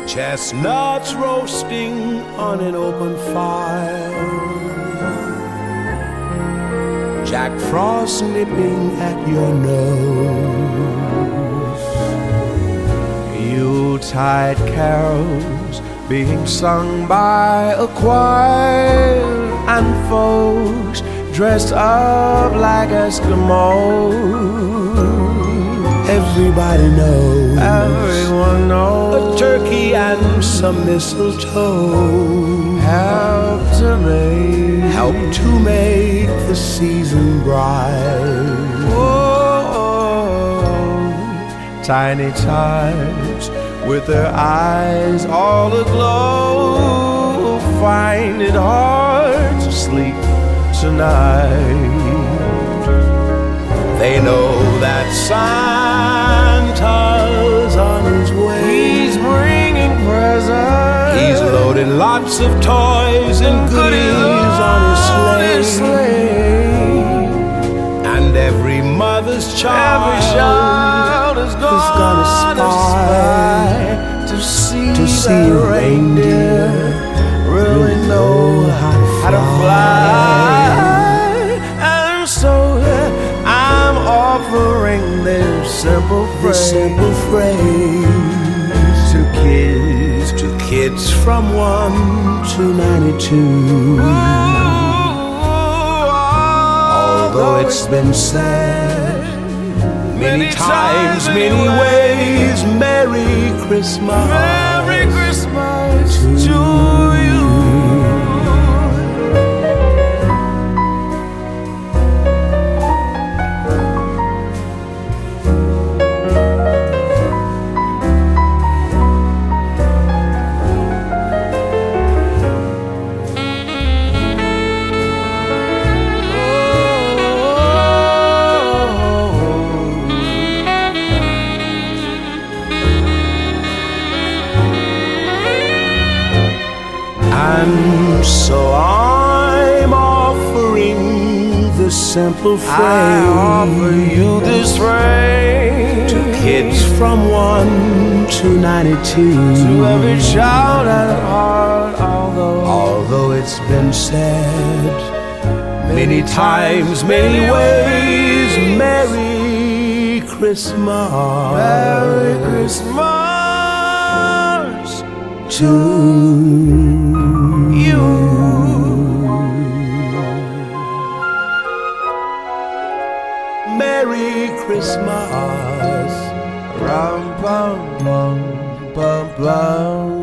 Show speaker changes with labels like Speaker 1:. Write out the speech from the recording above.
Speaker 1: chestnuts roasting on an open fire, Jack Frost nipping at your nose, Yuletide carols being sung by a choir, and folks dressed up like Eskimos. Everybody knows, everyone knows, a turkey and some mistletoe help to make the season bright. Whoa, tiny tots with their eyes all aglow find it hard to sleep tonight. They know that Santa's on his way. He's bringing presents. He's loaded lots of toys and goodies on his sleigh. And every mother's child is gonna spy to see a reindeer really know how to fly. And so I'm offering this simple phrase to kids from 1 to 92. Although it's been said many times, many ways, Merry Christmas, Merry Christmas to you. And so I'm offering this simple phrase. I offer you this phrase to kids from 1 to 92. To every child at heart, although it's been said many times, many ways, Merry Christmas, Merry Christmas to you. Merry Christmas. Rum, bum, bum, bum, bum.